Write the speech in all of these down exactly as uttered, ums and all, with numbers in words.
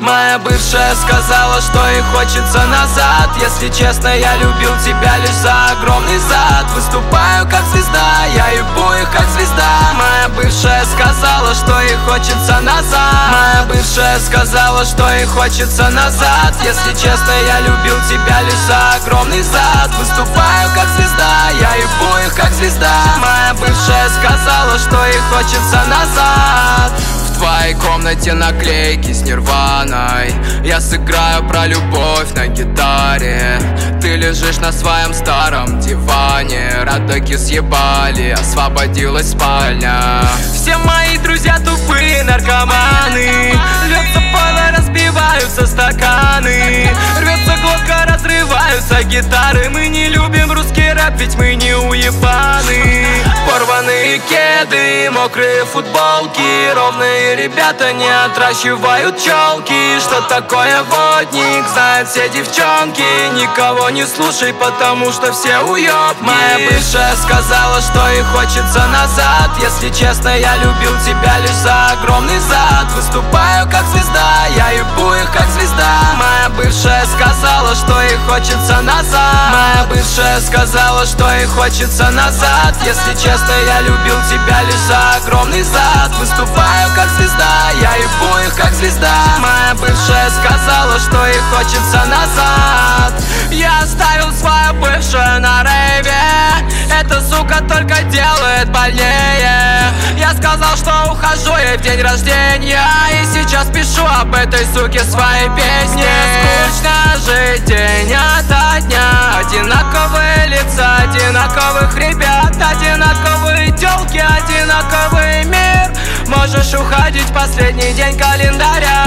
Моя бывшая сказала, что ей хочется назад. Если честно, я любил тебя лишь за огромный зад. Выступаю как звезда, я ебу их как звезда. Моя бывшая сказала, что ей хочется назад. Моя бывшая сказала, что ей хочется назад. Если честно, я любил тебя лишь за огромный зад. Выступаю как звезда, я ебу их как звезда. Моя бывшая сказала, что ей хочется назад. В твоей комнате наклейки с Нирваной. Я сыграю про любовь на гитаре. Ты лежишь на своем старом диване. Радоги съебали, освободилась спальня. Все мои друзья тупые наркоманы. Льется пола, разбиваются стаканы. Рвется глотка, разрываются гитары. Мы не любим русский рэп, ведь мы не уебаны. Порванные кеды, мокрые футболки. Ровные ребята не отращивают челки. Что такое водник, знают все девчонки. Никого не слушай, потому что все уёбки. Моя бывшая сказала, что ей хочется назад. Если честно, я любил тебя лишь за огромный зад. Выступаю как звезда, я ебу их как звезда. Моя бывшая сказала, что ей хочется назад. Моя бывшая сказала, что ей хочется назад. Если честно, я любил тебя лишь за огромный зад. Выступаю как звезда, я ебу их как звезда. Моя бывшая сказала, что ей хочется назад. Я оставил свою бывшую на рейве. Эта сука только делает больнее. Я сказал, что ухожу ей в день рождения. И сейчас пишу об этой суке своей песни. Скучно жить день ото дня. Одинаковые лица, одинаковых ребят. Одинаковые тёлки, одинаковый мир. Можешь уходить в последний день календаря.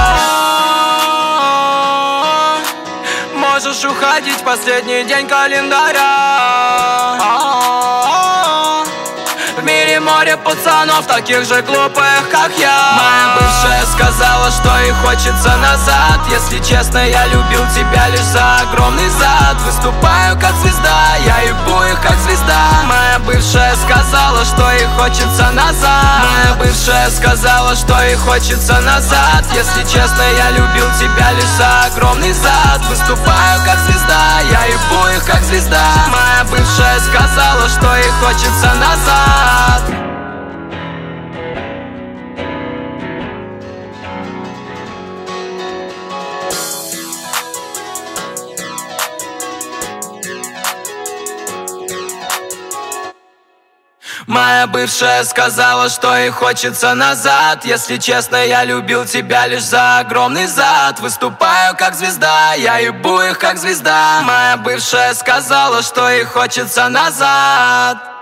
Можешь уходить в последний день календаря. В мире море пацанов, таких же глупых, как я. Моя бывшая сказала, что ей хочется назад. Если честно, я любил тебя лишь за огромный зад. Выступаю как звезда, я ебу их как звезда. Моя бывшая сказала, что ей хочется назад. Моя бывшая сказала, что ей хочется назад. Если честно, я любил тебя лишь за огромный зад. Выступаю как звезда, я ебу их как звезда. Моя бывшая сказала, что ей хочется назад. Моя бывшая сказала, что ей хочется назад. Если честно, я любил тебя лишь за огромный зад. Выступаю как звезда, я ебу их как звезда. Моя бывшая сказала, что ей хочется назад.